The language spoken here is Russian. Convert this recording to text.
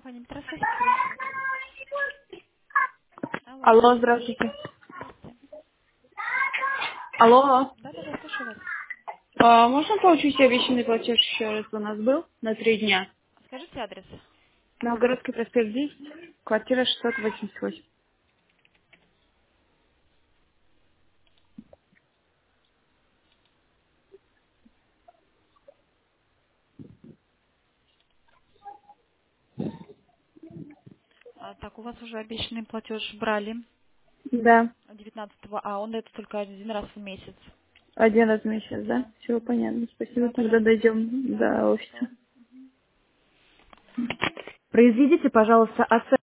компания Метросвязь, приветствую. Алло. Алло, здравствуйте. Здравствуйте. Алло. Да-да-да, слушаю вас. Можно получить обещанный платеж еще раз у нас был на 3 дня? Скажите адрес. Новгородский проспект 10, квартира 688. Так, у вас уже обещанный платеж брали Да, 19-го, а он дается только один раз в месяц. один раз в месяц, да? Да. Все понятно. Спасибо, Да, тогда пожалуйста. дойдем Да, до офиса. хорошо. Произведите, пожалуйста,